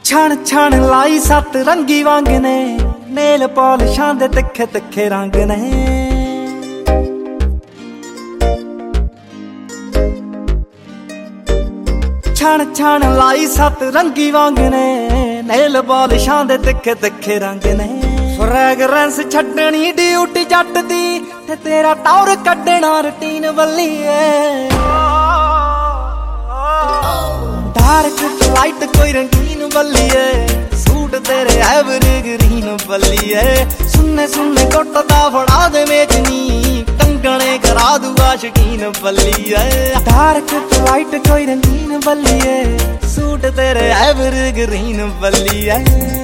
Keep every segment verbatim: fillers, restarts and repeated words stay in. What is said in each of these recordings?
छण छण लाई सत रंगी वांग ने, नेल पॉलिशां दे तिखे तिखे रंग ने। छण छण लाई सत रंगी वांग ने, नेल पॉलिशां दे तिखे तिखे रंग ने। फ्रैगरेंस छड्डनी ड्यूटी जट दी, ते तेरा टौर कड्डना रूटीन बल्ली है। डार्क लाइट कोई रंगीन बल्ली है, सूट तेरे एवरग्रीन बल्ली है। सुन्ने सुन्ने टुटदा फड़ा दे मेचनी, कंगने करा दूगा शकीन बल्ली है। डार्क लाइट कोई रंगीन बल्ली है, सूट तेरे एवरग्रीन बल्ली है।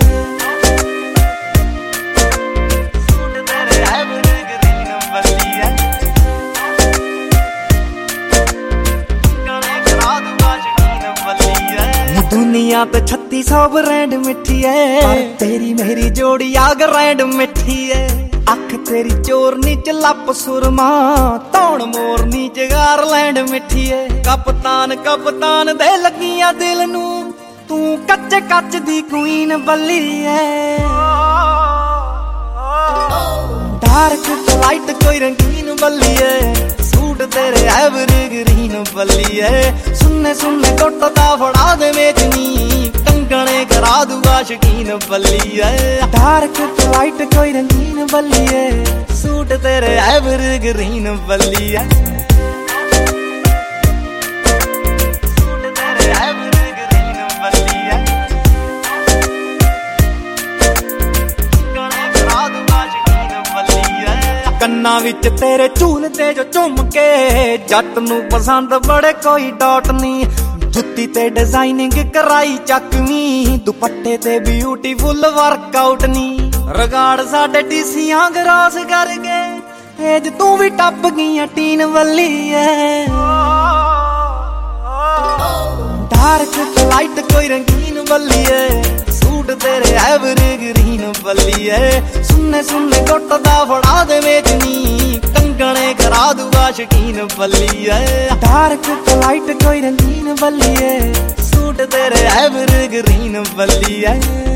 दुनिया पे छत्ती सौ ब्रांड मिठी है, पर तेरी मेरी जोड़ी आग रैंड मिठी है। अख तेरी चोरनी च लप सुरमा, तौण मोरनी च गारलैंड मिठी है। कप्तान कप्तान दे लगिया दिल नू, तू कच्चे कच दी क्वीन बल्ली है। डार्क लाइट कोई रंगीन बल्ली है, सूट तेरे एवरग्रीन बल्ली है। सुन्ने सुन्ने टुटदा फड़ा दे मेचनी, कंगने करा दूगा शकीन बल्ली है। डार्क लाइट कोई रंगीन बल्ली है, सूट तेरे एवरग्रीन बल्ली है। सूट तेरे एवरग्रीन बल्ली है, कंगने करा दूगा शकीन बल्ली है। कन्ना विच तेरे झूलते जो झुम के, जट नू पसंद बड़े कोई डॉट नी। जुत्ती ते डिजाइनिंग कराई चकवी, दुपट्टे ते ब्यूटीफुल वर्कआउट नी। रगाड़ साडे टीसियां ग्रास करके, एज तू भी टप गई टीन वल्ली है। डार्क लाइट कोई रंगीन बल्ली है, सूट तेरे एवरग्रीन बल्ली है। सुन्ने सुन्ने टुटदा फड़ा दे मेचनी, कंगने करा दूगा शकीन बल्ली है। डार्क लाइट कोई रंगीन बल्ली है, सूट तेरे एवरग्रीन बल्ली है।